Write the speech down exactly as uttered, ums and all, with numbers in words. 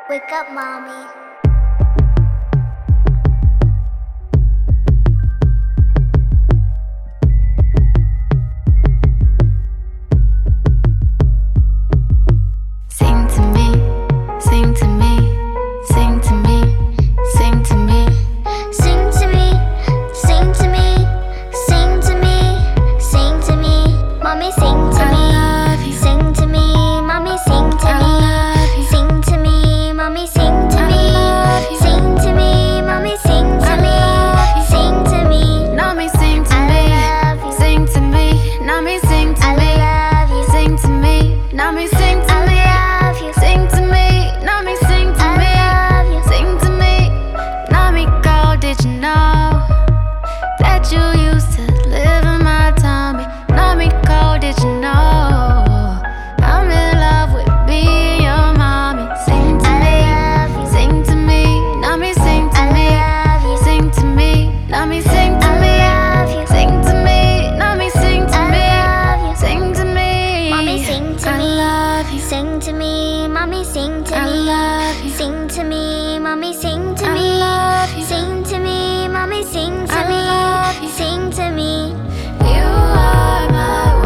Wake up, mommy. Sing to me, sing to me, sing to me, sing to me. Sing to me, sing to me, sing to me, sing to me. Mommy, sing to I me. love you. Sing to me, mommy, sing to I me. love you. Sing to me, mommy, sing to I me. love you. Sing to me, mommy, sing to I me. love you. Sing to me. Now me sing to I me, love you. sing to me. Now me sing to I me, love you. sing to me. Now me sing to I me, love you. sing to me. Now me sing to I me, love you. sing to me. Now me go, did you know that you used to live in my tummy? Now me go, did you know I'm in love with being your mommy? Sing to I me, love you. sing to me. Now me sing to I me, love you. sing to me. Now me sing to I me, love you. sing to me. Now me sing to I me, love you. sing to me. Mommy, sing to I me. love you. Sing to me, mommy, sing to I me. love you. Sing to me, mommy, sing to I me. love you. Sing to me, mommy, sing to I me. love you. Sing to me. You are my